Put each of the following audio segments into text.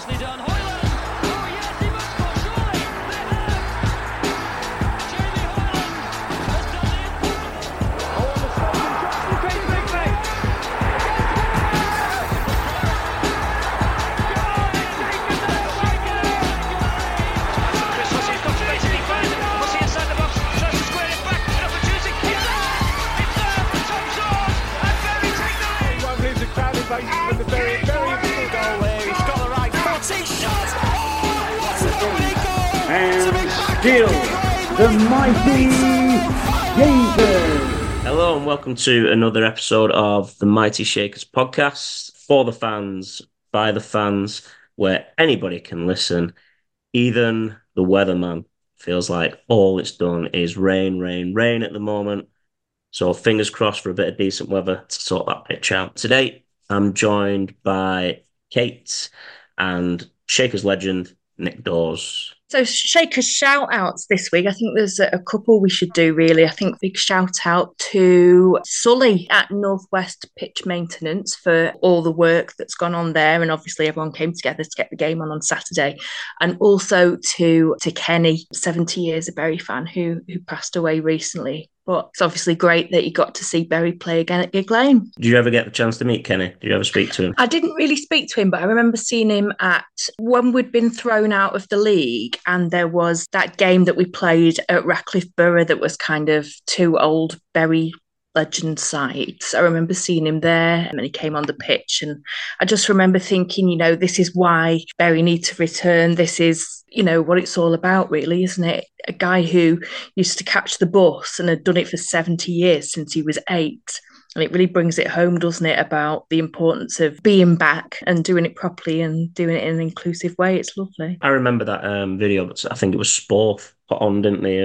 nicely done. Hoyland. Oh yes, he must score surely. They have. Jamie Hoyland has done the impossible. Oh, on the spot from Johnson. Great, great, great. Chris Hussey's got to basically find it. Hussey inside the box, tries to square it back. An opportunity. It's there. It's there for Tom Shores. And Berry take the lead. He won't lose the crowd invasion with the very, very important goal there. He's got the right foot. He shot. Oh, what a lovely goal. And still, the mighty Shakers. Hello and welcome to another episode of the Mighty Shakers podcast, for the fans, by the fans, where anybody can listen. Even the weatherman feels like all it's done is rain, rain, rain at the moment. So fingers crossed for a bit of decent weather to sort that pitch out. Today, I'm joined by Kate and Shakers legend, Nick Dawes. So Shakers shout outs this week. I think there's a couple we should do really. I think big shout out to Sully at Northwest Pitch Maintenance for all the work that's gone on there, and obviously everyone came together to get the game on Saturday. And also to Kenny, 70 years a Bury fan who passed away recently. But it's obviously great that you got to see Bury play again at Gig Lane. Did you ever get the chance to meet Kenny? Did you ever speak to him? I didn't really speak to him, but I remember seeing him at when we'd been thrown out of the league, and there was that game that we played at Ratcliffe Borough that was kind of two old Bury legend sides. I remember seeing him there, and he came on the pitch, and I just remember thinking, this is why Bury need to return. This is, what it's all about, really, isn't it? A guy who used to catch the bus and had done it for 70 years since he was 8. And it really brings it home, doesn't it, about the importance of being back and doing it properly and doing it in an inclusive way. It's lovely. I remember that video, but I think it was Sporth put on, didn't they,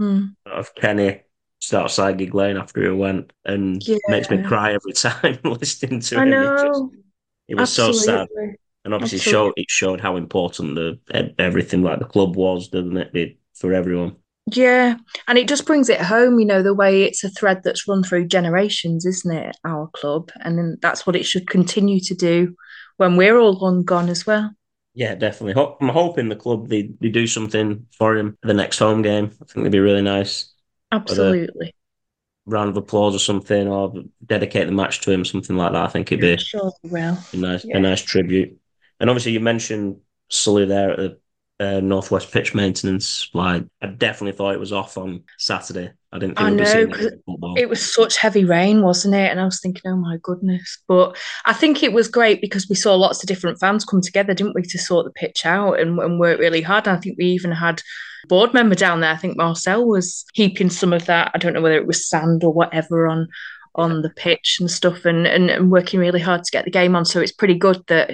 of Kenny just outside Gig Lane after he went, and makes me cry every time listening to him. I know. It was so sad. And obviously it showed how important everything like the club was, didn't it, for everyone. Yeah, and it just brings it home, the way it's a thread that's run through generations, isn't it, our club? And then that's what it should continue to do when we're all long gone as well. Yeah, definitely. I'm hoping the club, they do something for him for the next home game. I think it'd be really nice. Absolutely. Round of applause or something, or dedicate the match to him, something like that. I think it'd be sure well. a nice tribute. And obviously you mentioned Sully there at the Northwest Pitch Maintenance. Like, I definitely thought it was off on Saturday. I didn't think we'd be seeing it in football. It was such heavy rain, wasn't it? And I was thinking, oh my goodness. But I think it was great because we saw lots of different fans come together, didn't we, to sort the pitch out and work really hard. And I think we even had a board member down there. I think Marcel was heaping some of that, I don't know whether it was sand or whatever, on the pitch and stuff, and working really hard to get the game on. So it's pretty good that,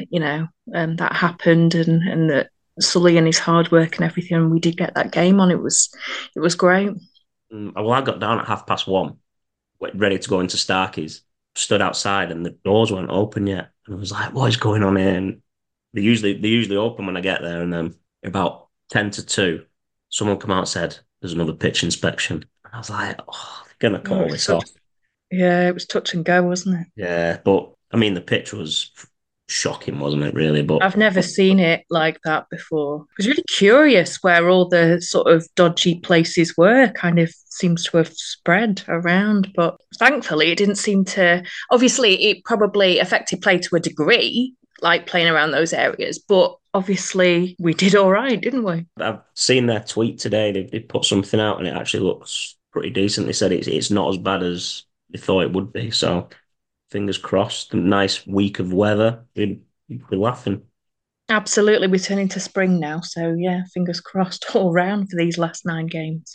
that happened, and that Sully and his hard work and everything, and we did get that game on. It was great. Well, I got down at 1:30, ready to go into Starkey's, stood outside and the doors weren't open yet. And I was like, what is going on here? And they usually open when I get there. And then about 1:50, someone come out and said, there's another pitch inspection. And I was like, they're going to call this off. Yeah, it was touch and go, wasn't it? Yeah, but I mean, the pitch was shocking, wasn't it, really? But I've never seen it like that before. I was really curious where all the sort of dodgy places were. Kind of seems to have spread around, but thankfully it didn't seem to. Obviously, it probably affected play to a degree, like playing around those areas, but obviously we did all right, didn't we? I've seen their tweet today. They put something out and it actually looks pretty decent. They said it's not as bad as they thought it would be, so fingers crossed. A nice week of weather. We'd be laughing. Absolutely. We're turning to spring now, so yeah, fingers crossed all round for these last 9 games.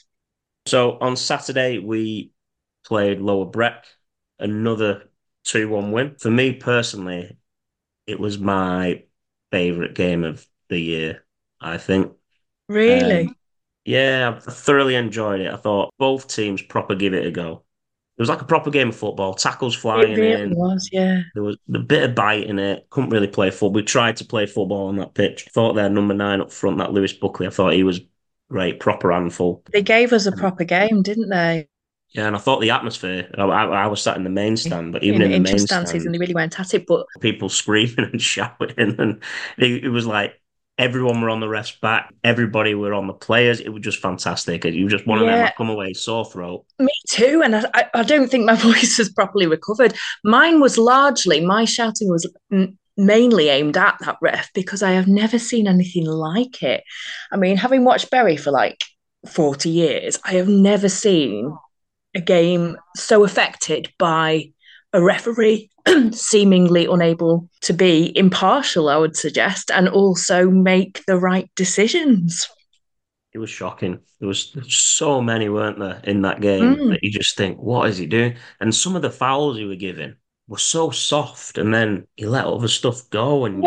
So on Saturday we played Lower Breck, another 2-1 win. For me personally, it was my favourite game of the year, I think. Really? Yeah, I thoroughly enjoyed it. I thought both teams proper give it a go. It was like a proper game of football. Tackles flying in. It really was, yeah. There was a bit of bite in it. Couldn't really play football. We tried to play football on that pitch. Thought their number 9 up front, that Lewis Buckley, I thought he was great, proper handful. They gave us a proper game, didn't they? Yeah, and I thought the atmosphere, I was sat in the main stand, but even in the main stand, and they really went at it. But people screaming and shouting, and it was like Everyone were on the ref's back. Everybody were on the players. It was just fantastic. You were just one of them. I come away sore throat. Me too. And I don't think my voice has properly recovered. Mine was largely, my shouting was mainly aimed at that ref because I have never seen anything like it. I mean, having watched Bury for like 40 years, I have never seen a game so affected by a referee seemingly unable to be impartial, I would suggest, and also make the right decisions. It was shocking. There was so many, weren't there, in that game that you just think, what is he doing? And some of the fouls he were giving were so soft, and then he let other stuff go. And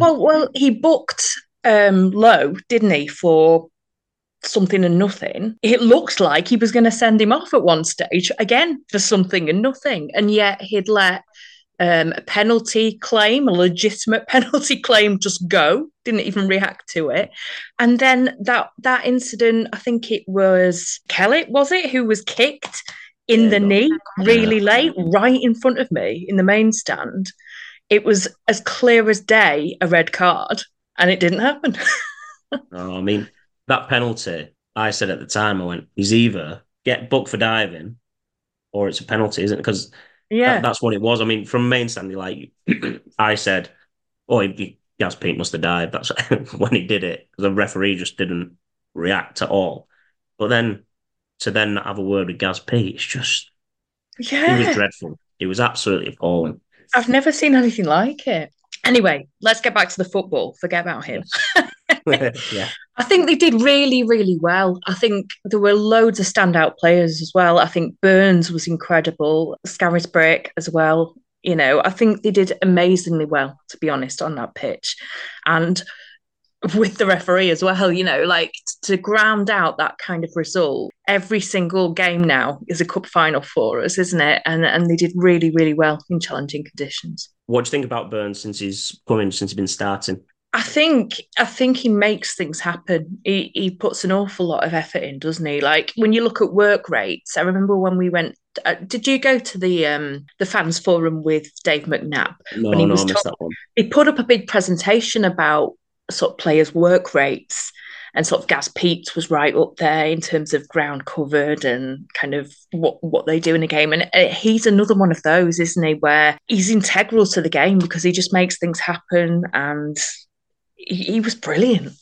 he booked Lowe, didn't he, for something and nothing. It looked like he was going to send him off at one stage again for something and nothing, and yet he'd let a penalty claim, a legitimate penalty claim, just go. Didn't even react to it. And then that incident, I think it was Kellett, was it, who was kicked in the knee really late, right in front of me in the main stand. It was as clear as day a red card, and it didn't happen. No, I mean, that penalty, I said at the time, I went, he's either get booked for diving or it's a penalty, isn't it? Because that's what it was. I mean, from main stand, like I said, Gaz Pete must have dived. That's when he did it. The referee just didn't react at all. But then to then have a word with Gaz Pete, it's just, it was dreadful. It was absolutely appalling. I've never seen anything like it. Anyway, let's get back to the football. Forget about him. Yeah. I think they did really, really well. I think there were loads of standout players as well. I think Burns was incredible, Scarisbrick as well. You know, I think they did amazingly well, to be honest, on that pitch. And with the referee as well, you know, like to ground out that kind of result. Every single game now is a cup final for us, isn't it? And they did really, really well in challenging conditions. What do you think about Burns since he's been starting? I think he makes things happen. He puts an awful lot of effort in, doesn't he? Like when you look at work rates, I remember when we went. Did you go to the fans forum with Dave McNabb? No, I missed that one. He put up a big presentation about sort of players' work rates, and sort of Gaz Pete was right up there in terms of ground covered and kind of what they do in a game. And he's another one of those, isn't he? Where he's integral to the game because he just makes things happen and. He was brilliant.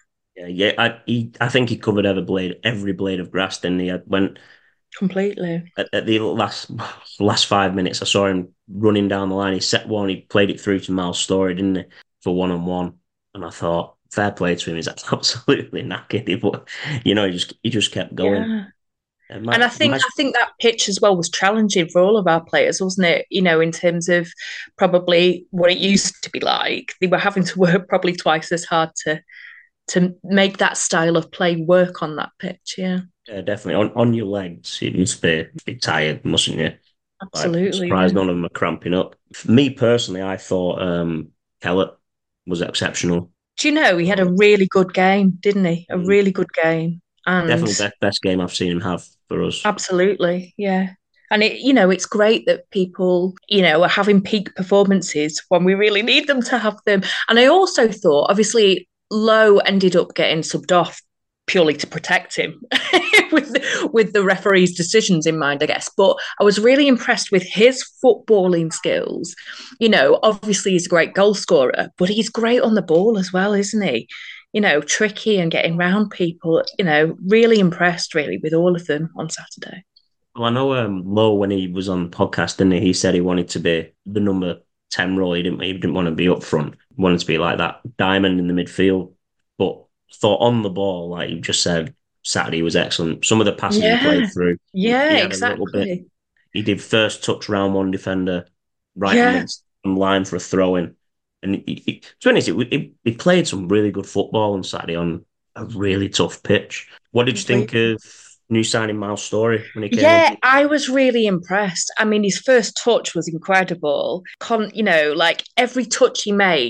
I think he covered every blade of grass, didn't he? I went completely at the last 5 minutes. I saw him running down the line. He set one. He played it through to Miles Story, didn't he, for 1-on-1? And I thought, fair play to him. He's absolutely knackered, but you know, he just kept going. Yeah. And I think that pitch as well was challenging for all of our players, wasn't it? You know, in terms of probably what it used to be like. They were having to work probably twice as hard to make that style of play work on that pitch, yeah. Yeah, definitely. On your legs, you must be tired, mustn't you? Absolutely. I'm surprised none of them are cramping up. For me personally, I thought Kellett was exceptional. Do you know, he had a really good game, didn't he? A really good game. And definitely best game I've seen him have for us. Absolutely, yeah. And it's great that people, are having peak performances when we really need them to have them. And I also thought, obviously, Lowe ended up getting subbed off purely to protect him with the referee's decisions in mind, I guess. But I was really impressed with his footballing skills. Obviously he's a great goal scorer, but he's great on the ball as well, isn't he? Tricky and getting round people, really impressed really with all of them on Saturday. Well, I know Lowe, when he was on the podcast, didn't he? He said he wanted to be the number 10 role. He didn't want to be up front. He wanted to be like that diamond in the midfield. But thought on the ball, like you just said, Saturday was excellent. Some of the passes he played through. Yeah, exactly. He did first touch round one defender, right against the line for a throw-in. And to be honest, he played some really good football on Saturday on a really tough pitch. What did you think of new signing Miles Story when he came in? I was really impressed. I mean, his first touch was incredible. Every touch he made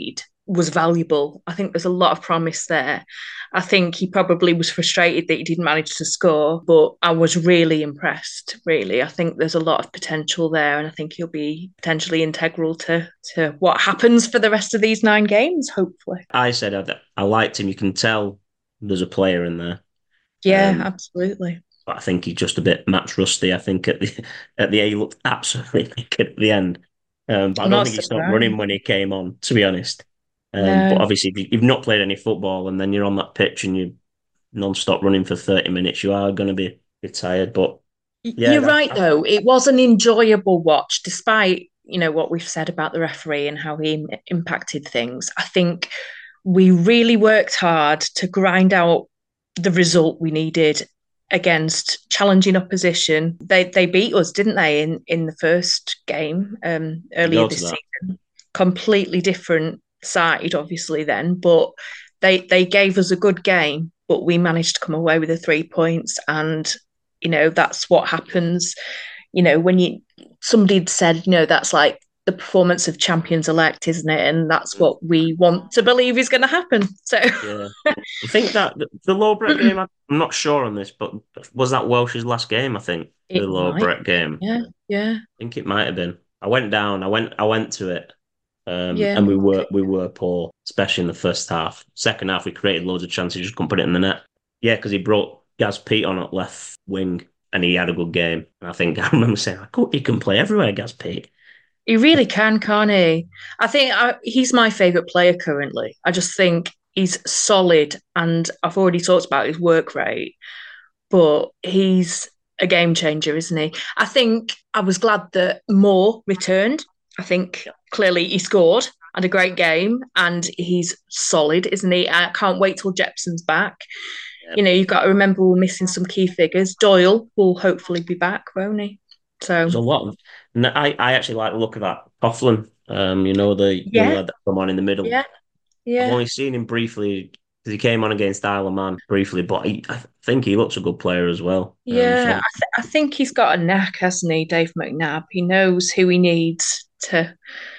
was valuable. I think there's a lot of promise there. I think he probably was frustrated that he didn't manage to score, but I was really impressed, really. I think there's a lot of potential there, and I think he'll be potentially integral to what happens for the rest of these 9 games, hopefully. I said I liked him. You can tell there's a player in there. Yeah, absolutely. But I think he's just a bit match rusty. I think at the end, he looked absolutely naked at the end. But I don't think he stopped running when he came on, to be honest. No. But obviously, if you've not played any football and then you're on that pitch and you're non-stop running for 30 minutes, you are going to be tired. But yeah, You're right, though. It was an enjoyable watch, despite, what we've said about the referee and how he impacted things. I think we really worked hard to grind out the result we needed against challenging opposition. They beat us, didn't they, in the first game earlier this season? Completely different side, obviously, then, but they gave us a good game, but we managed to come away with the 3 points, and that's what happens. When somebody had said, that's like the performance of champions elect, isn't it? And that's what we want to believe is going to happen. So yeah, I think that the Loughborough game, I'm not sure on this, but was that Welsh's last game? I think the Loughborough game. Yeah. I think it might have been. I went down. I went to it. And we were poor, especially in the first half. Second half, we created loads of chances, just couldn't put it in the net. Yeah, because he brought Gaz Pete on at left wing, and he had a good game. And I think I remember saying, he can play everywhere, Gaz Pete. He really can, can't he? I think he's my favourite player currently. I just think he's solid, and I've already talked about his work rate, but he's a game changer, isn't he? I think I was glad that Moore returned. I think clearly he scored, had a great game, and he's solid, isn't he? I can't wait till Jepson's back. Yep. You've got to remember we're missing some key figures. Doyle will hopefully be back, won't he? So there's a lot of. I actually like the look of that Coughlin. The young lad that come on in the middle. Yeah. I've only seen him briefly because he came on against Isle of Man briefly, but I think he looks a good player as well. Yeah, I think he's got a knack, hasn't he, Dave McNabb? He knows who he needs to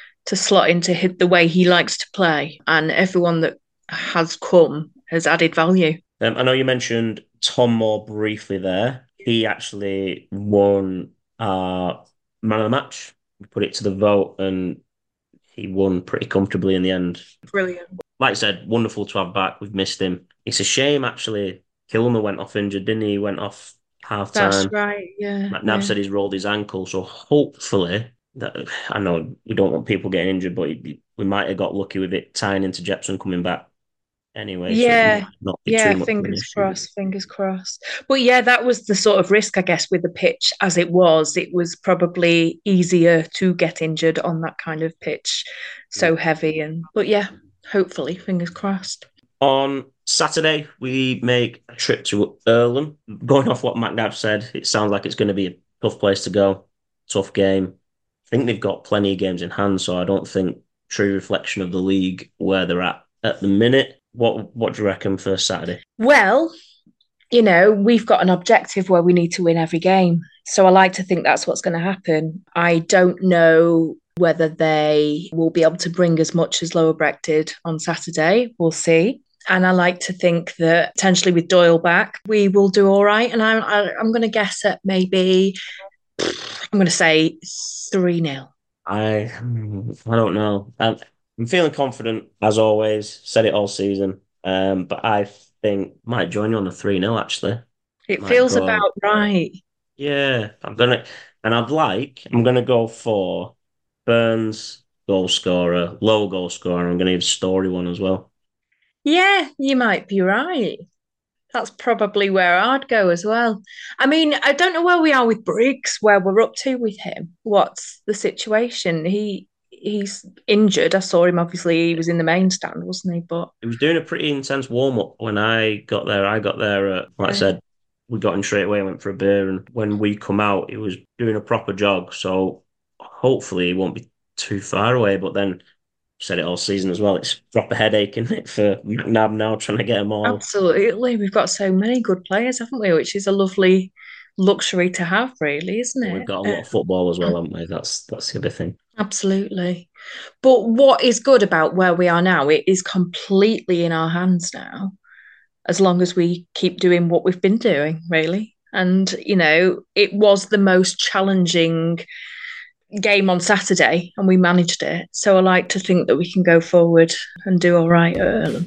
slot into the way he likes to play, and everyone that has come has added value. I know you mentioned Tom Moore briefly there. He actually won our man of the match. We put it to the vote, and he won pretty comfortably in the end. Brilliant. Like I said, wonderful to have back. We've missed him. It's a shame, actually. Kilmer went off injured, didn't he? He went off half-time. That's right, yeah. McNabb said he's rolled his ankle, so hopefully... I know you don't want people getting injured, but we might have got lucky with it tying into Jepson coming back anyway. Yeah, so fingers crossed. But yeah, that was the sort of risk, I guess, with the pitch as it was. It was probably easier to get injured on that kind of pitch, so heavy. But yeah, hopefully, fingers crossed. On Saturday, we make a trip to Earlham. Going off what McNabb said, it sounds like it's going to be a tough place to go, tough game. I think they've got plenty of games in hand, so I don't think true reflection of the league where they're at the minute. What do you reckon for Saturday? Well, we've got an objective where we need to win every game. So I like to think that's what's going to happen. I don't know whether they will be able to bring as much as Lower Breck did on Saturday. We'll see. And I like to think that potentially with Doyle back, we will do all right. And I'm going to guess at maybe... I'm going to say 3-0. I don't know. I'm feeling confident, as always. Said it all season. But I think might join you on the 3-0, actually. It feels about right. Yeah. I'm going to go for Burns, goal scorer, low goal scorer. I'm going to give Story one as well. Yeah, you might be right. That's probably where I'd go as well. I mean, I don't know where we are with Briggs, where we're up to with him. What's the situation? He's injured. I saw him, obviously, he was in the main stand, wasn't he? But he was doing a pretty intense warm-up when I got there. I said, we got in straight away, went for a beer, and when we come out, he was doing a proper jog. So hopefully he won't be too far away, but then... Said it all season as well. It's proper headache, isn't it, for McNabb now trying to get them all? Absolutely. We've got so many good players, haven't we? Which is a lovely luxury to have, really, isn't it? We've got a lot of football as well, haven't we? That's the other thing. Absolutely. But what is good about where we are now, it is completely in our hands now, as long as we keep doing what we've been doing, really. And, it was the most challenging game on Saturday and we managed it. So I like to think that we can go forward and do all right at Earlham.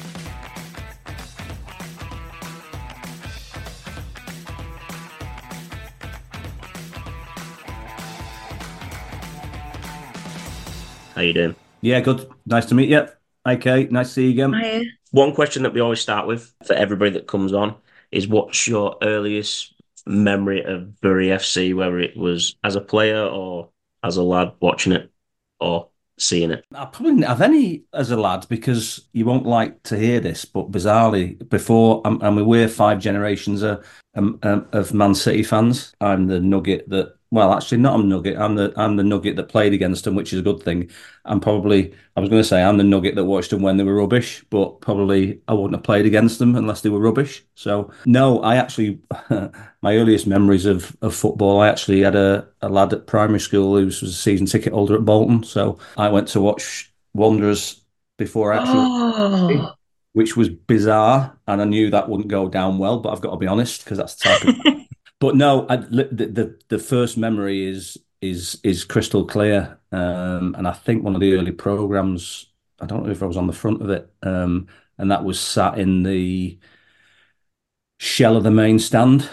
How you doing? Yeah, good. Nice to meet you. Okay, nice to see you again. Hiya. One question that we always start with for everybody that comes on is what's your earliest memory of Bury FC, whether it was as a player or as a lad watching it or seeing it? I probably didn't have any as a lad because you won't like to hear this, but bizarrely, before we're 5 generations of Man City fans. I'm the nugget that. Well, actually, not a nugget. I'm the nugget that played against them, which is a good thing. I was going to say I'm the nugget that watched them when they were rubbish, but probably I wouldn't have played against them unless they were rubbish. So no, I actually, my earliest memories of football, I actually had a lad at primary school who was a season ticket holder at Bolton. So I went to watch Wanderers before I actually, which was bizarre, and I knew that wouldn't go down well. But I've got to be honest because that's the type of. But no, the first memory is crystal clear, and I think one of the early programs. I don't know if I was on the front of it, and that was sat in the shell of the main stand.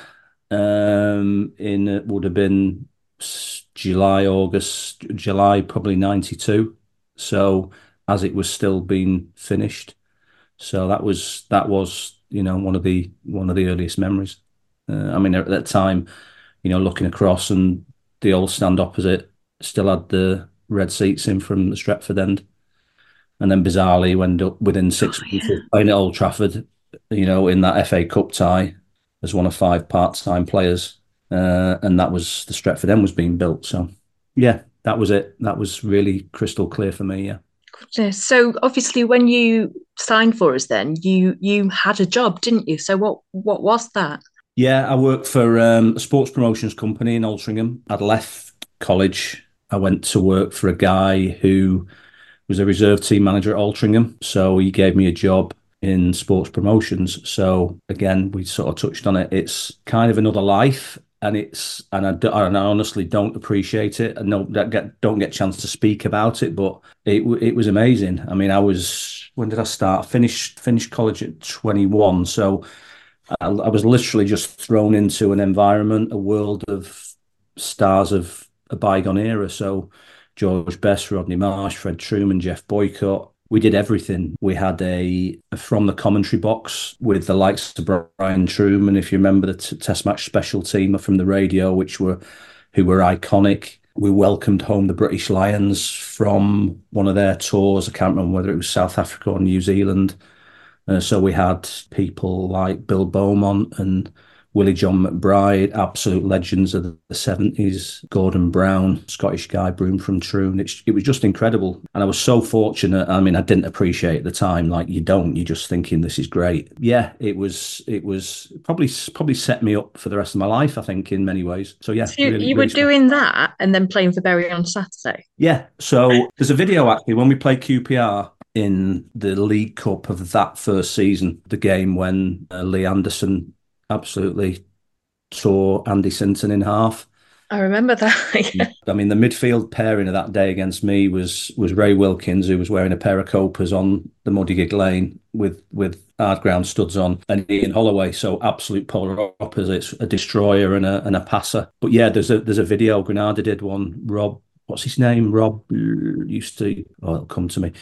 It would have been July, probably '92. So as it was still being finished, so that was one of the earliest memories. At that time, looking across and the old stand opposite still had the red seats in from the Stretford end. And then bizarrely, we ended up within 6 months of playing at Old Trafford, in that FA Cup tie as one of 5 part-time players. And that was the Stretford end was being built. So, yeah, that was it. That was really crystal clear for me, yeah. Goodness. So obviously when you signed for us then, you had a job, didn't you? So what was that? Yeah, I worked for a sports promotions company in Altrincham. I'd left college. I went to work for a guy who was a reserve team manager at Altrincham. So he gave me a job in sports promotions. So again, we sort of touched on it. It's kind of another life, and I honestly don't appreciate it. I don't get a chance to speak about it, but it was amazing. I mean, when did I start? Finished college at 21. So I was literally just thrown into an environment, a world of stars of a bygone era. So George Best, Rodney Marsh, Fred Truman, Jeff Boycott. We did everything. We had a from the commentary box with the likes of Brian Truman, if you remember the Test match special team from the radio, who were iconic. We welcomed home the British Lions from one of their tours. I can't remember whether it was South Africa or New Zealand. So we had people like Bill Beaumont and Willie John McBride, absolute legends of the 70s, Gordon Brown, Scottish guy, Broom from Troon. It was just incredible. And I was so fortunate. I mean, I didn't appreciate at the time, like you don't, you're just thinking this is great. Yeah, it was probably set me up for the rest of my life, I think, in many ways. So yeah. So you were doing that and then playing for Bury on Saturday? Yeah. So there's a video actually when we played QPR in the League Cup of that first season, the game when Lee Anderson absolutely tore Andy Sinton in half. I remember that. Yeah. I mean, the midfield pairing of that day against me was Ray Wilkins, who was wearing a pair of Copas on the muddy gig lane with hard ground studs on, and Ian Holloway. So absolute polar opposites, a destroyer and a passer. But yeah, there's a video. Granada did one. Rob, what's his name? Rob used to. Oh, it'll come to me.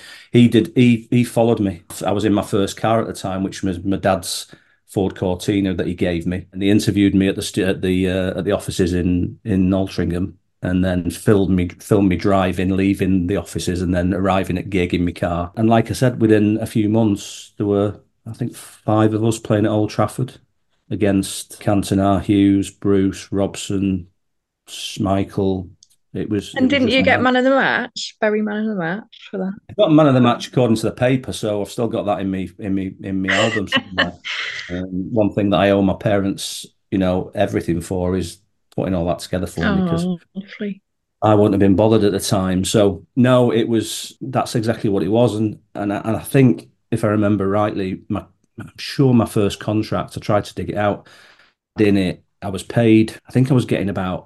He followed me. I was in my first car at the time, which was my dad's Ford Cortina that he gave me, and he interviewed me at the offices in Altrincham, and then filmed me driving, leaving the offices, and then arriving at gig in my car. And like I said, within a few months, there were I think 5 of us playing at Old Trafford against Cantona, Hughes, Bruce, Robson, Michael. And didn't you get man of the match? Bury man of the match for that? I got man of the match according to the paper, so I've still got that in me album somewhere. One thing that I owe my parents everything for is putting all that together for me, because Oh, lovely. I wouldn't have been bothered at the time. So no, that's exactly what it was. And I think, if I remember rightly, I'm sure my first contract, I tried to dig it out. In it, I was paid, I think I was getting about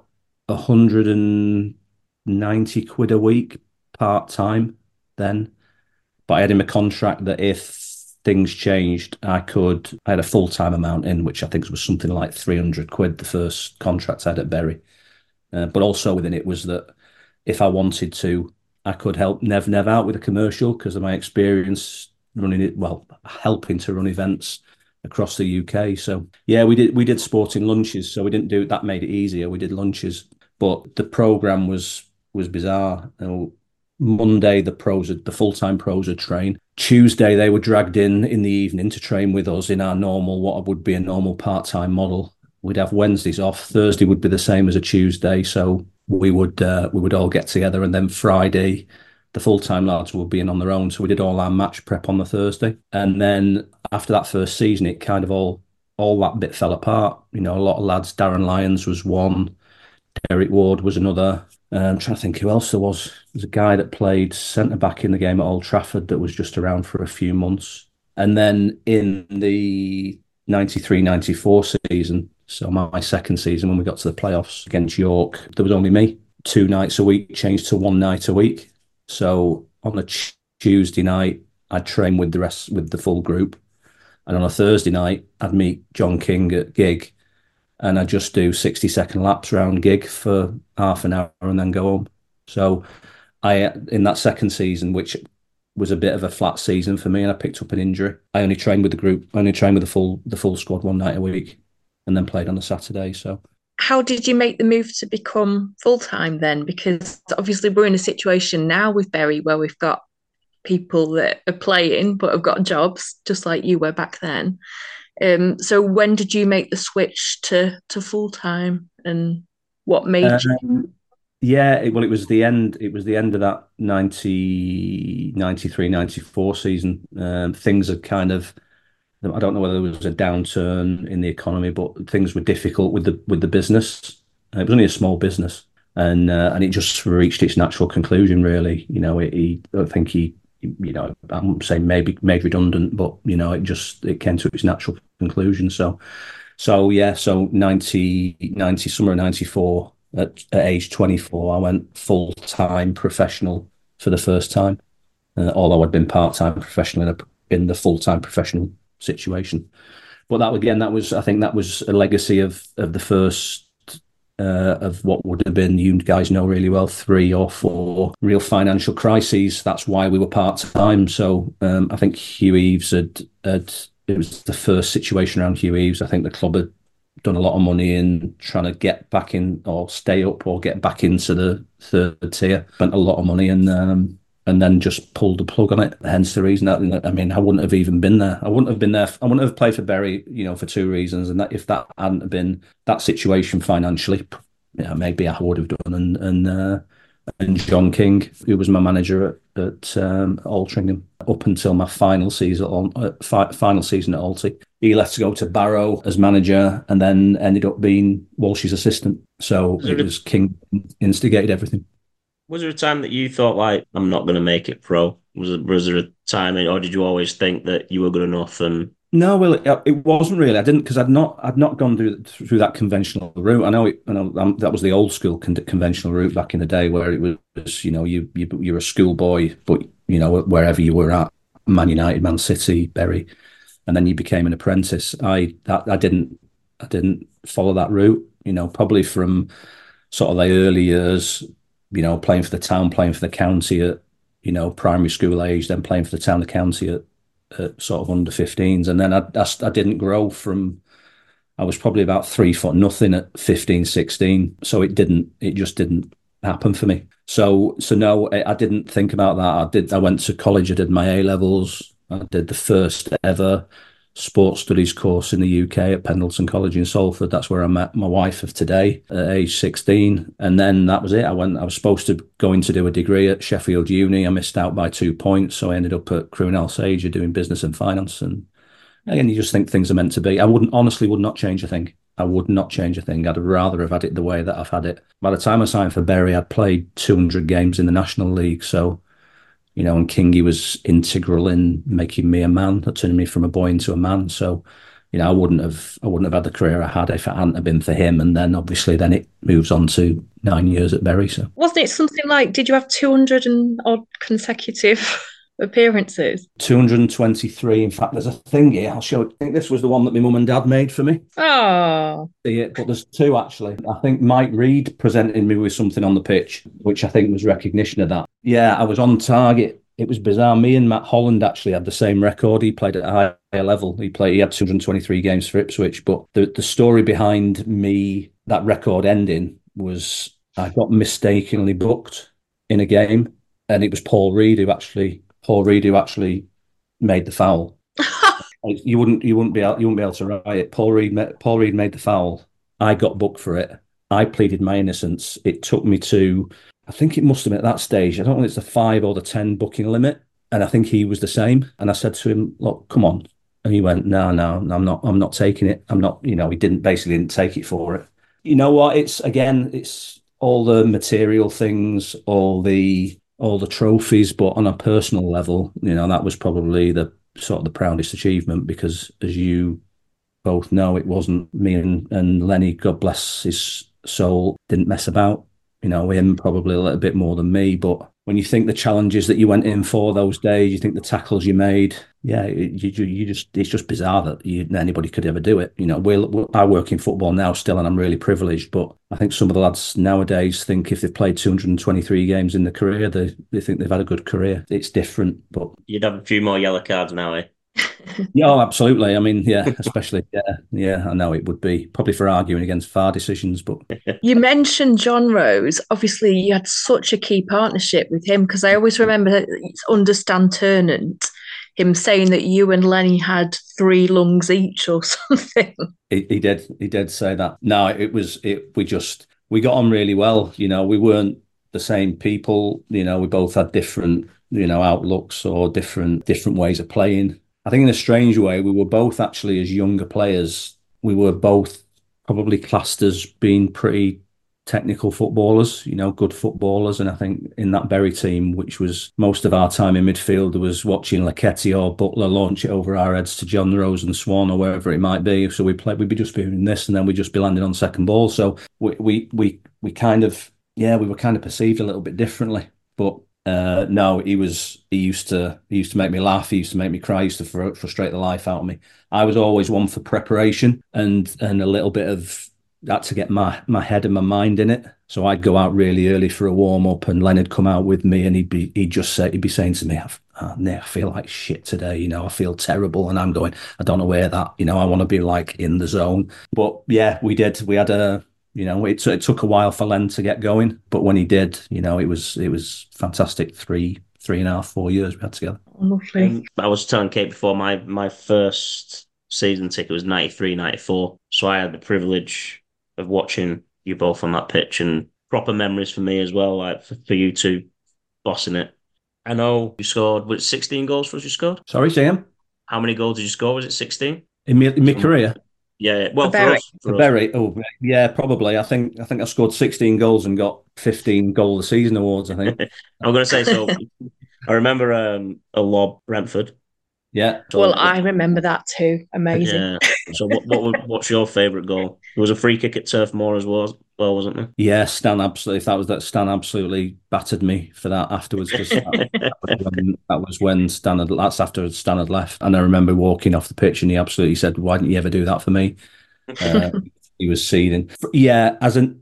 190 quid a week part time then. But I had in my contract that if things changed, I had a full time amount in, which I think was something like 300 quid, the first contract I had at Bury. But also within it was that if I wanted to, I could help Nev out with a commercial because of my experience running it, well, helping to run events across the UK. So yeah, we did sporting lunches. So we didn't do that, made it easier. We did lunches, but the program was bizarre. Monday, the full-time pros would train. Tuesday, they were dragged in the evening to train with us in our normal, what would be a normal part-time model. We'd have Wednesdays off. Thursday would be the same as a Tuesday. So we would all get together, and then Friday, the full-time lads would be in on their own. So we did all our match prep on the Thursday. And then after that first season, it kind of all that bit fell apart. A lot of lads, Darren Lyons was one, Eric Ward was another. I'm trying to think who else there was. There's a guy that played centre-back in the game at Old Trafford that was just around for a few months. And then in the 93-94 season, so my second season, when we got to the playoffs against York, there was only me. 2 nights a week changed to 1 night a week. So on a Tuesday night, I'd train with the full group. And on a Thursday night, I'd meet John King at Gig, and I'd just do 60-second laps around Gig for half an hour and then go home. So in that second season, which was a bit of a flat season for me, and I picked up an injury, I only trained with the group, I only trained with the full squad 1 night a week, and then played on the Saturday. So how did you make the move to become full-time then? Because obviously we're in a situation now with Bury where we've got people that are playing but have got jobs, just like you were back then. So when did you make the switch to full-time, and what made you? Yeah, it was the end. It was the end of that 93-94 season. Things had kind of, I don't know whether there was a downturn in the economy, but things were difficult with the business. It was only a small business, and it just reached its natural conclusion. Really, I think he, I'm saying maybe made redundant, but it came to its natural conclusion. So 90 summer of 94. At age 24, I went full-time professional for the first time, although I'd been part-time professional in the full-time professional situation. But I think that was a legacy of the first of what would have been, you guys know really well, 3 or 4 real financial crises. That's why we were part-time. So I think Hugh Eves it was the first situation around Hugh Eves. I think the club had done a lot of money in trying to get back in or stay up or get back into the 3rd tier. Spent a lot of money and then just pulled the plug on it. Hence the reason I wouldn't have even been there. I wouldn't have been there. I wouldn't have played for Bury, for 2 reasons. And that if that hadn't been that situation financially, maybe I would have done. And John King, who was my manager at Altrincham up until my final season at Alty. He left to go to Barrow as manager and then ended up being Walsh's assistant. So it was King instigated everything. Was there a time that you thought, like, I'm not going to make it pro? Was there a time, or did you always think that you were good enough? And no, well, it wasn't really. I didn't, because I'd not gone through that conventional route. I know that was the old school conventional route back in the day, where it was, you're a schoolboy, but wherever you were at, Man United, Man City, Bury, and then you became an apprentice. I didn't follow that route. Probably from sort of the early years, playing for the town, playing for the county at primary school age, then playing for the town, the county at sort of under 15s, and then I didn't grow from. I was probably about 3 foot nothing at 15, 16. So it just didn't happen for me. So no, I didn't think about that. I went to college. I did my A levels. I did the first ever sports studies course in the UK at Pendleton College in Salford. That's where I met my wife of today at age 16. And then that was it. I was supposed to go in to do a degree at Sheffield Uni. I missed out by 2 points. So I ended up at Crewe and Alsager doing business and finance. And again, you just think things are meant to be. I would not change a thing. I would not change a thing. I'd rather have had it the way that I've had it. By the time I signed for Bury, I'd played 200 games in the National League. So, and Kingy was integral in making me a man, turning me from a boy into a man. So, I wouldn't have had the career I had if it hadn't have been for him. And then obviously it moves on to 9 years at Bury. So wasn't it something like, did you have 200 and odd consecutive appearances? 223. In fact, there's a thing here. I'll show. I think this was the one that my mum and dad made for me. Oh. But there's two actually. I think Mike Reid presented me with something on the pitch, which I think was recognition of that. Yeah, I was on target. It was bizarre. Me and Matt Holland actually had the same record. He played at a higher level. He had 223 games for Ipswich. But the story behind me, that record ending, was I got mistakenly booked in a game, and it was Paul Reid who actually made the foul. You wouldn't be able to write it. Paul Reid made the foul. I got booked for it. I pleaded my innocence. It took me to, I think it must have been at that stage, I don't know if it's the 5 or the 10 booking limit. And I think he was the same. And I said to him, look, come on. And he went, no, I'm not taking it. I'm not, he didn't take it for it. You know what? It's all the material things, all the trophies, but on a personal level, that was probably the sort of the proudest achievement, because as you both know, it wasn't me and Lenny, God bless his soul, didn't mess about. Him probably a little bit more than me, but when you think the challenges that you went in for those days, you think the tackles you made, it's just bizarre that anybody could ever do it. I work in football now still, and I'm really privileged, but I think some of the lads nowadays think if they've played 223 games in their career, they think they've had a good career. It's different, but you'd have a few more yellow cards now, eh? Yeah, absolutely. I mean, especially, I know it would be probably for arguing against VAR decisions, but... You mentioned John Rose. Obviously, you had such a key partnership with him, because I always remember under Stan Ternent, him saying that you and Lenny had 3 lungs each or something. He did say that. No, we got on really well. We weren't the same people. We both had different, outlooks or different ways of playing. I think in a strange way, we were both actually, as younger players, we were both probably classed as being pretty technical footballers, good footballers. And I think in that Bury team, which was most of our time in midfield, was watching Laketti or Butler launch it over our heads to John Rose and Swan or wherever it might be. So we'd be just doing this, and then we'd just be landing on second ball. So we kind of, we were kind of perceived a little bit differently. But no, he used to make me laugh. He used to make me cry. He used to frustrate the life out of me. I was always one for preparation and a little bit of that to get my head and my mind in it. So I'd go out really early for a warm up, and Len would come out with me, and he'd be saying to me, I feel like shit today. I feel terrible, and I'm going, I don't know where that. I want to be like in the zone. But yeah, we did. We had a. It took a while for Len to get going, but when he did, it was fantastic. 3.5, 4 years we had together. Lovely. I was telling Kate before, my first season ticket was 93, 94. So I had the privilege of watching you both on that pitch, and proper memories for me as well, like for you two bossing it. I know you scored, was it 16 goals for us you scored? Sorry, Sam? How many goals did you score? Was it 16? In my career? Yeah, well, for us. Bury. Oh, yeah, probably. I think I scored 16 goals and got 15 goal of the season awards, I think. I'm going to say so. I remember a lob, Brentford. Yeah. Well, I remember that too. Amazing. Yeah. So what's your favourite goal? There was a free kick at Turf Moor as well, wasn't there? Yeah, Stan absolutely. If that was that, Stan absolutely battered me for that afterwards. That was when Stan had. That's after Stan had left, and I remember walking off the pitch, and he absolutely said, "Why didn't you ever do that for me?" He was seething. Yeah, as an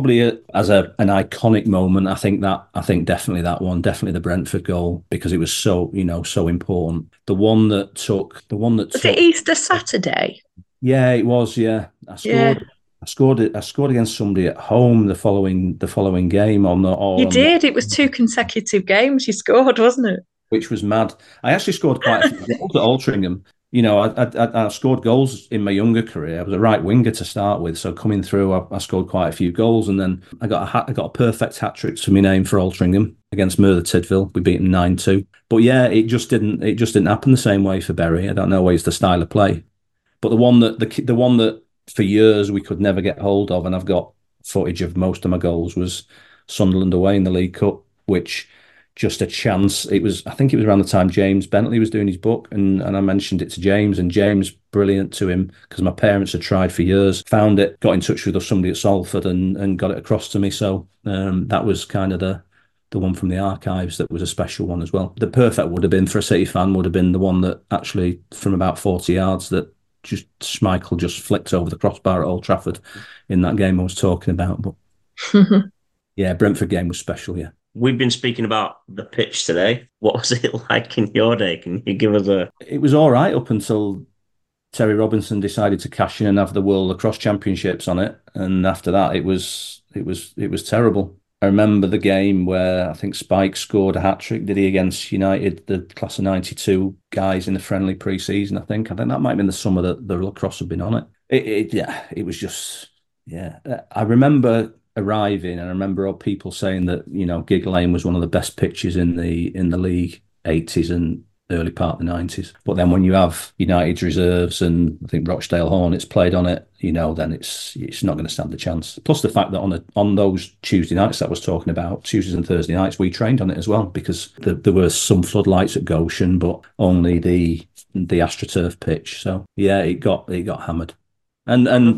iconic moment, I think definitely that one, definitely the Brentford goal, because it was so important. The one that took. Was it Easter Saturday? Yeah, it was. Yeah, I scored against somebody at home the following game You did. It was 2 consecutive games you scored, wasn't it? Which was mad. I actually scored quite a few goals at Altrincham. I scored goals in my younger career. I was a right winger to start with, so coming through, I scored quite a few goals, and then I got a perfect hat trick to my name for Altrincham against Merthyr Tydfil. We beat them 9-2. But yeah, it just didn't happen the same way for Bury. I don't know why it's the style of play, but the one that for years we could never get hold of, and I've got footage of most of my goals, was Sunderland away in the League Cup, which just a chance. I think it was around the time James Bentley was doing his book, and I mentioned it to James, and James, brilliant to him, because my parents had tried for years, found it, got in touch with somebody at Salford and got it across to me. So that was kind of the one from the archives that was a special one as well. The perfect would have been for a City fan would have been the one that actually from about 40 yards that just Schmeichel just flicked over the crossbar at Old Trafford in that game I was talking about. But yeah, Brentford game was special, yeah. We've been speaking about the pitch today. What was it like in your day? Can you give us a... It was all right up until Terry Robinson decided to cash in and have the World Lacrosse Championships on it. And after that, it was terrible. I remember the game where I think Spike scored a hat-trick, did he, against United, the class of 92 guys in the friendly pre-season, I think. I think that might have been the summer that the lacrosse had been on it. It was just, yeah. I remember arriving, and I remember all people saying that, Gigg Lane was one of the best pitches in the league, 80s and early part of the 90s. But then when you have United's reserves and I think Rochdale Hornets played on it, then it's not going to stand a chance. Plus the fact that on those Tuesday nights that I was talking about, Tuesdays and Thursday nights, we trained on it as well, because there were some floodlights at Goshen, but only the AstroTurf pitch. So yeah, it got hammered, and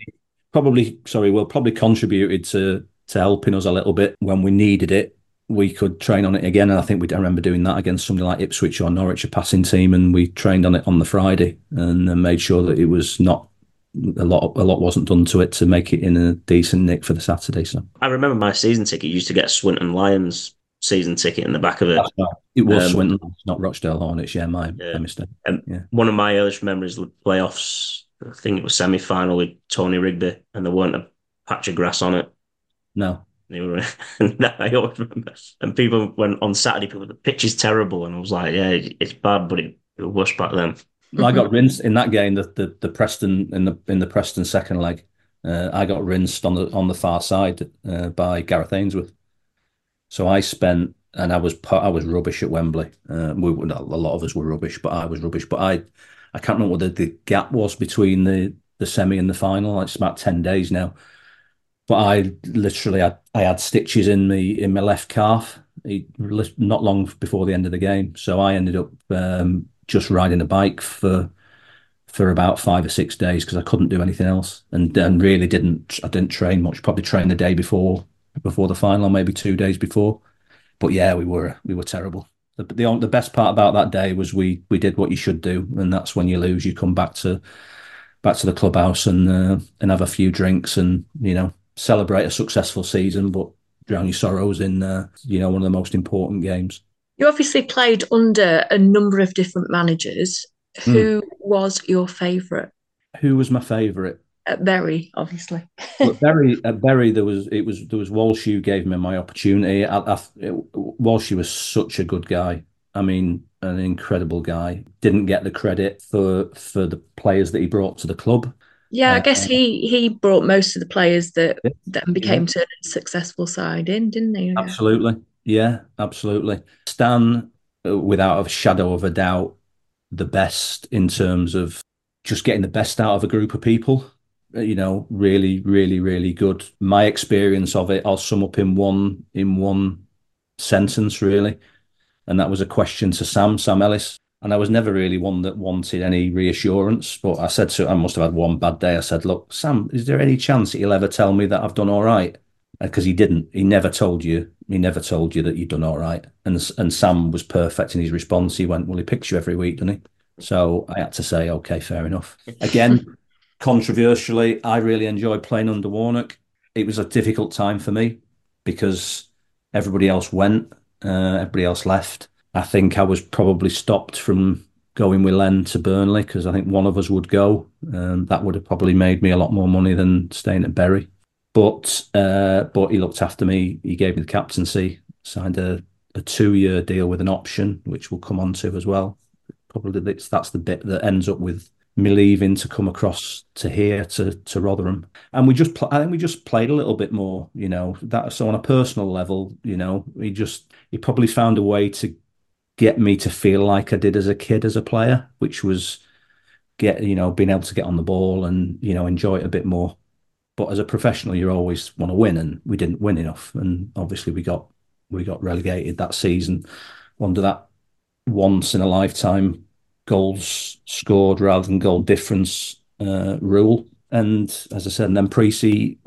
probably contributed to helping us a little bit when we needed it. We could train on it again, and I think I remember doing that against somebody like Ipswich or Norwich, a passing team, and we trained on it on the Friday and made sure that it was not a lot wasn't done to it to make it in a decent nick for the Saturday. So I remember my season ticket used to get Swinton Lions season ticket in the back of it. That's right. It was Swinton, not Rochdale Hornets. Yeah, my mistake. One of my earliest memories of the playoffs, I think it was semi-final with Tony Rigby, and there weren't a patch of grass on it. No. I always remember. And people went on Saturday, the pitch is terrible, and I was like, yeah, it's bad, but it was worse back then. Well, I got rinsed in that game. The Preston in the Preston second leg. I got rinsed on the far side by Gareth Ainsworth. So I spent, and I was rubbish at Wembley. A lot of us were rubbish, but I was rubbish. But I can't remember what the gap was between the semi and the final. It's about 10 days now. But I literally I had stitches in my left calf not long before the end of the game. So I ended up just riding a bike for about 5 or 6 days because I couldn't do anything else, and really didn't train much. Probably trained the day before the final, maybe 2 days before. But yeah, we were terrible. The best part about that day was we did what you should do, and that's when you lose, you come back to the clubhouse and have a few drinks and celebrate a successful season, but drown your sorrows in one of the most important games. You obviously played under a number of different managers. Who was your favourite? Who was my favourite? At Bury, obviously. At Bury, there was Walsh who gave me my opportunity. Walsh was such a good guy. I mean, an incredible guy. Didn't get the credit for the players that he brought to the club. Yeah, I guess he brought most of the players that became to a successful side in, didn't he? Absolutely. Yeah, absolutely. Stan, without a shadow of a doubt, the best in terms of just getting the best out of a group of people. Really, really, really good. My experience of it, I'll sum up in one sentence, really. And that was a question to Sam Ellis. And I was never really one that wanted any reassurance, but I said I must have had one bad day. I said, look, Sam, is there any chance that he'll ever tell me that I've done all right? Because he didn't. He never told you that you'd done all right. And Sam was perfect in his response. He went, well, he picks you every week, doesn't he? So I had to say, okay, fair enough. Again, controversially, I really enjoyed playing under Warnock. It was a difficult time for me because everybody else went, everybody else left. I think I was probably stopped from going with Len to Burnley because I think one of us would go. That would have probably made me a lot more money than staying at Bury. But he looked after me. He gave me the captaincy, signed a 2-year deal with an option, which we'll come on to as well. Probably that's the bit that ends up with me leaving to come across to here to Rotherham. And I think we just played a little bit more, so on a personal level, he probably found a way to get me to feel like I did as a kid, as a player, which was being able to get on the ball and, enjoy it a bit more. But as a professional, you always want to win, and we didn't win enough. And obviously we got relegated that season under that once in a lifetime goals scored rather than goal difference rule. And as I said, and then Precy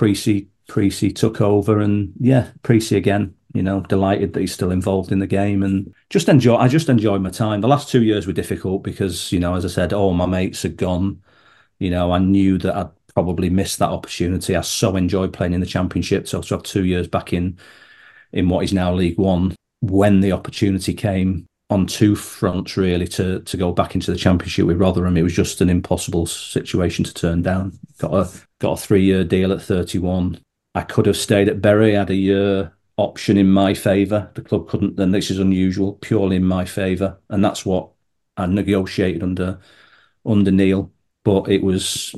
took over, and Precy again, delighted that he's still involved in the game, and I just enjoyed my time. The last 2 years were difficult because, as I said, all my mates had gone. I knew that I'd probably missed that opportunity. I so enjoyed playing in the Championship. So to have 2 years back in what is now League One, when the opportunity came on two fronts, really, to go back into the Championship with Rotherham, it was just an impossible situation to turn down. Got a 3-year deal at 31. I could have stayed at Bury, had a year option in my favour. The club couldn't, and this is unusual, purely in my favour, and that's what I negotiated under Neil. But it was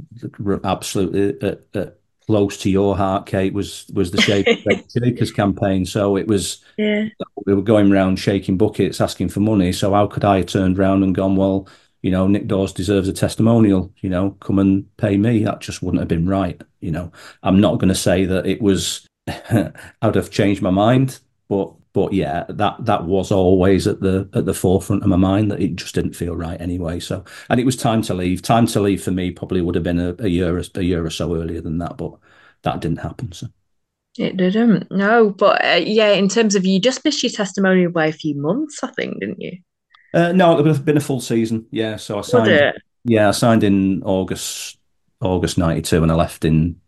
absolutely close to your heart, Kate, was the Shakers campaign. So it was, we were going around shaking buckets, asking for money. So how could I have turned around and gone, well, Nick Dawes deserves a testimonial, come and pay me? That just wouldn't have been right. I'm not going to say that it was, I'd have changed my mind, but yeah, that was always at the forefront of my mind, that it just didn't feel right anyway. So, and it was time to leave. Time to leave for me probably would have been a year or so earlier than that, but that didn't happen. So it didn't. No, but in terms of, you just missed your testimonial by a few months, I think, didn't you? No, it would have been a full season. Yeah, so I signed. Yeah, I signed in August '92, and I left in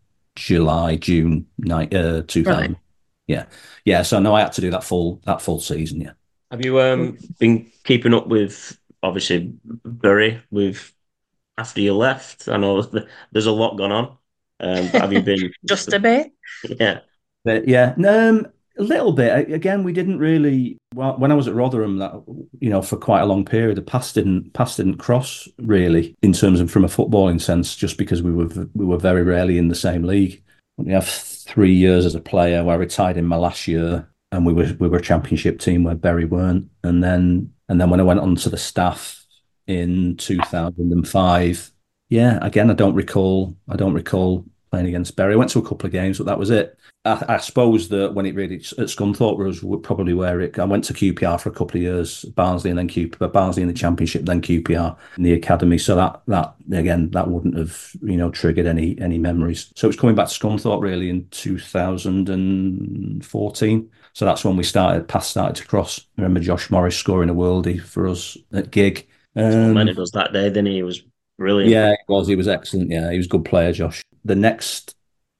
June 2000. Right. Yeah. So no, I had to do that full season. Yeah. Have you been keeping up with, obviously, Bury after you left? I know there's a lot going on. Have you been just a bit? Yeah. But yeah, a little bit. Again, we didn't really. Well, when I was at Rotherham, that for quite a long period, the paths didn't cross really in terms of from a footballing sense, just because we were very rarely in the same league. We have 3 years as a player where I retired in my last year, and we were a Championship team where Bury weren't. And then when I went on to the staff in 2005, again, I don't recall playing against Bury. I went to a couple of games, but that was it. I suppose that when it really at Scunthorpe was probably where I went to QPR for a couple of years, Barnsley, and then Barnsley in the Championship, then QPR in the academy. So that again, that wouldn't have triggered any memories. So it was coming back to Scunthorpe really in 2014. So that's when paths started to cross. I remember Josh Morris scoring a worldie for us at Gig. Many does that day, didn't he? He was brilliant. Yeah, he was excellent. Yeah, he was a good player, Josh. The next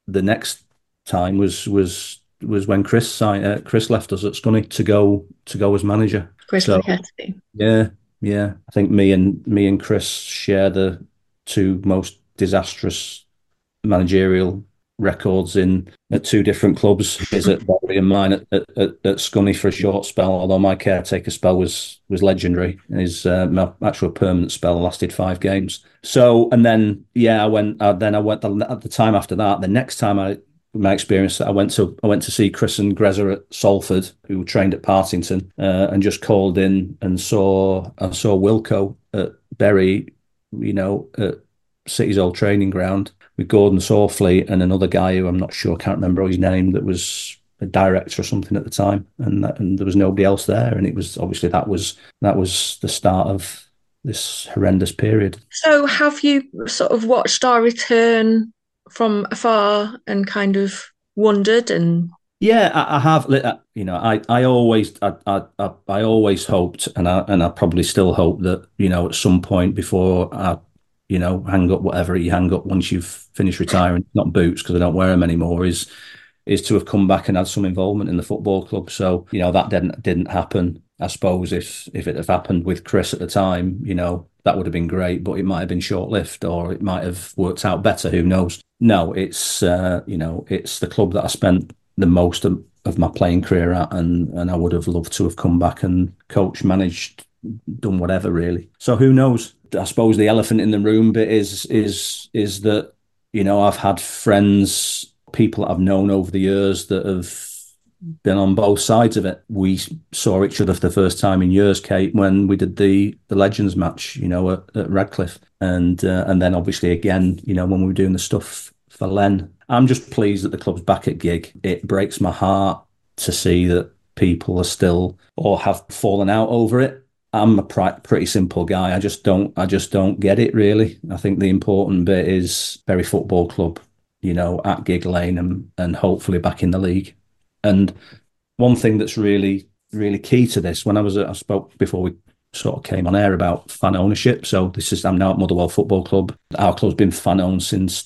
time was when Chris left us at Scunny to go as manager. Chris McKetty. Yeah. I think me and Chris share the two most disastrous managerial records at two different clubs. His at Bury and mine at Scunny for a short spell. Although my caretaker spell was legendary. His my actual permanent spell lasted 5 games. So, and then I went at the time after that. The next time my experience, I went to see Chris and Grezza at Salford, who trained at Partington, and just called in and saw Wilco at Bury, at City's old training ground with Gordon Sawfleet and another guy who I'm not sure, can't remember his name, that was a director or something at the time, and there was nobody else there, and it was obviously that was the start of this horrendous period. So have you sort of watched our return from afar and kind of wondered? And I have. I always hoped, and I probably still hope that at some point before I hang up whatever you hang up once you've finished retiring, not boots because I don't wear them anymore, is to have come back and had some involvement in the football club. So that didn't happen. I suppose if it had happened with Chris at the time, that would have been great, but it might have been short-lived, or it might have worked out better. Who knows? No, it's it's the club that I spent the most of my playing career at, and I would have loved to have come back and coached, managed, done whatever really. So who knows? I suppose the elephant in the room bit is that I've had friends, people that I've known over the years that have been on both sides of it. We saw each other for the first time in years, Kate, when we did the Legends match, at Radcliffe, and then obviously again, when we were doing the stuff for Len. I'm just pleased that the club's back at gig. It breaks my heart to see that people are still or have fallen out over it. I'm a pretty simple guy. I just don't get it, really. I think the important bit is Bury Football Club, at Gig Lane and hopefully back in the league. And one thing that's really, really key to this, I spoke before we sort of came on air about fan ownership. So I'm now at Motherwell Football Club. Our club's been fan owned since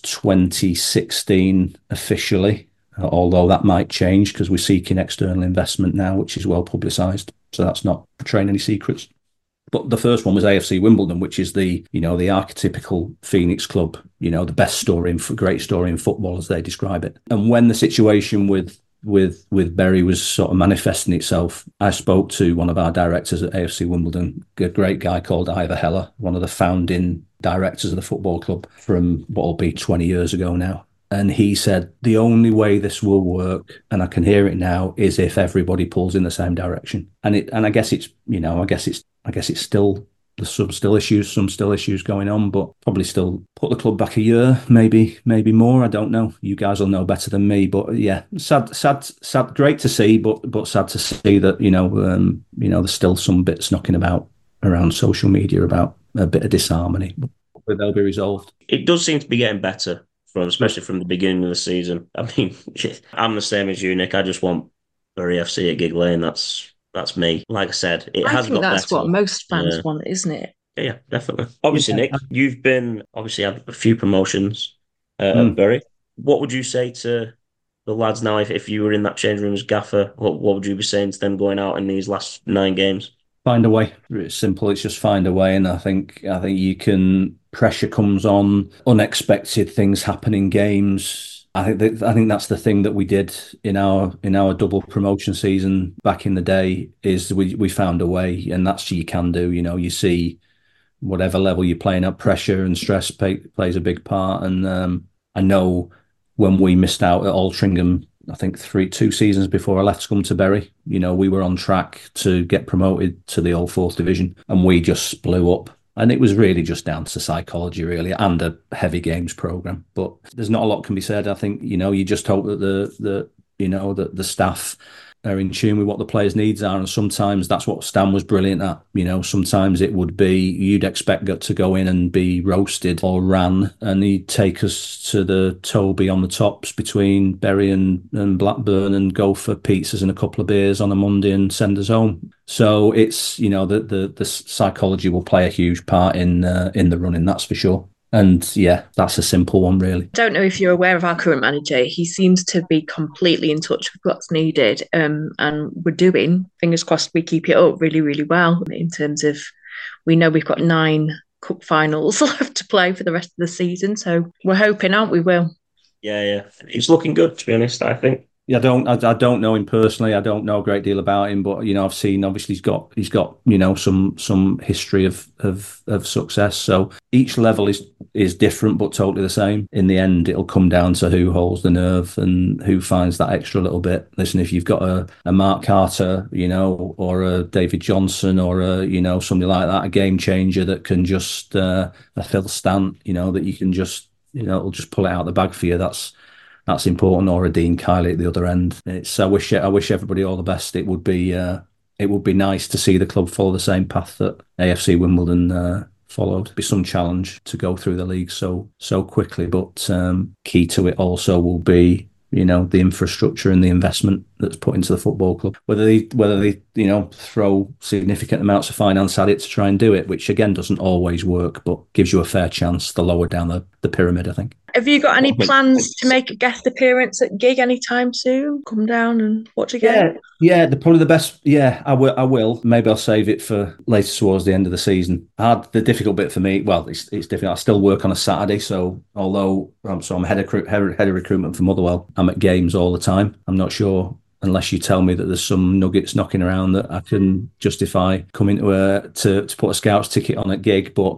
2016 officially, although that might change because we're seeking external investment now, which is well publicised. So that's not betraying any secrets. But the first one was AFC Wimbledon, which is the archetypical Phoenix club, the best great story in football as they describe it. And when the situation with Bury was sort of manifesting itself, I spoke to one of our directors at AFC Wimbledon, a great guy called Ivor Heller, one of the founding directors of the football club from what will be 20 years ago now. And he said, the only way this will work, and I can hear it now, is if everybody pulls in the same direction. And I guess it's still, there's some still issues going on, but probably still put the club back a year, maybe more. I don't know. You guys will know better than me. But yeah, sad, great to see, but sad to see that, there's still some bits knocking about around social media about a bit of disharmony, but they'll be resolved. It does seem to be getting better, especially from the beginning of the season. I mean, I'm the same as you, Nick. I just want Bury FC at Gig Lane. That's me. Like I said, it has got better. That's what most fans want, isn't it? Yeah, definitely. Obviously, Nick, you've had a few promotions at Bury. What would you say to the lads now if you were in that change room as gaffer? What would you be saying to them going out in these last 9 games? Find a way. It's simple. It's just find a way. And I think you can. Pressure comes on. Unexpected things happen in games. I think that's the thing that we did in our double promotion season back in the day is we found a way, and that's what you can do. You see whatever level you're playing at, pressure and stress plays a big part. And I know when we missed out at Altrincham, I think 2 seasons before I left to come to Bury, we were on track to get promoted to the old 4th division, and we just blew up. And it was really just down to psychology, really, and a heavy games program. But there's not a lot can be said. I think you just hope that the staff are in tune with what the players' needs are, and sometimes that's what Stan was brilliant at. Sometimes it would be you'd expect to go in and be roasted or ran, and he'd take us to the Toby on the tops between Bury and Blackburn and go for pizzas and a couple of beers on a Monday and send us home. So it's the psychology will play a huge part in the running, that's for sure. And yeah, that's a simple one, really. I don't know if you're aware of our current manager. He seems to be completely in touch with what's needed. And we're doing, fingers crossed, we keep it up really, really well in terms of, we know we've got 9 cup finals left to play for the rest of the season. So we're hoping, aren't we, Will? Yeah. It's looking good, to be honest, I think. Yeah, I don't know him personally. I don't know a great deal about him, but I've seen obviously he's got some history of success. So each level is different, but totally the same. In the end, it'll come down to who holds the nerve and who finds that extra little bit. Listen, if you've got a Mark Carter, or a David Johnson, or a somebody like that, a game changer that can just a Phil Stant, that you can just it'll just pull it out of the bag for you. That's important, or a Dean Kiley at the other end. I wish everybody all the best. It would be nice to see the club follow the same path that AFC Wimbledon followed. It'd be some challenge to go through the league so quickly, but key to it also will be the infrastructure and the investment that's put into the football club. Whether they throw significant amounts of finance at it to try and do it, which again doesn't always work, but gives you a fair chance the lower down the pyramid, I think. Have you got any plans to make a guest appearance at Gig anytime soon? Come down and watch a game? Yeah, probably the best. Yeah, I will. Maybe I'll save it for later towards the end of the season. The difficult bit for me, well, it's difficult. I still work on a Saturday, so although I'm head of recruitment for Motherwell, I'm at games all the time. I'm not sure, unless you tell me that there's some nuggets knocking around that I can justify coming to put a Scouts ticket on at Gig. But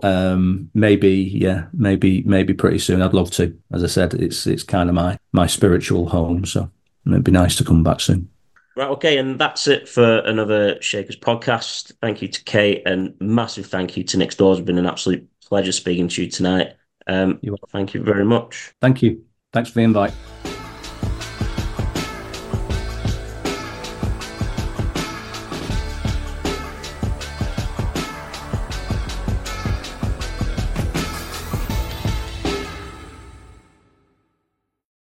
maybe pretty soon. I'd love to. As I said, it's kind of my spiritual home, so it'd be nice to come back soon. Right, okay, and that's it for another Shakers podcast. Thank you to Kate, and massive thank you to Nick Storrs. It's been an absolute pleasure speaking to you tonight. Thank you very much. Thank you. Thanks for the invite.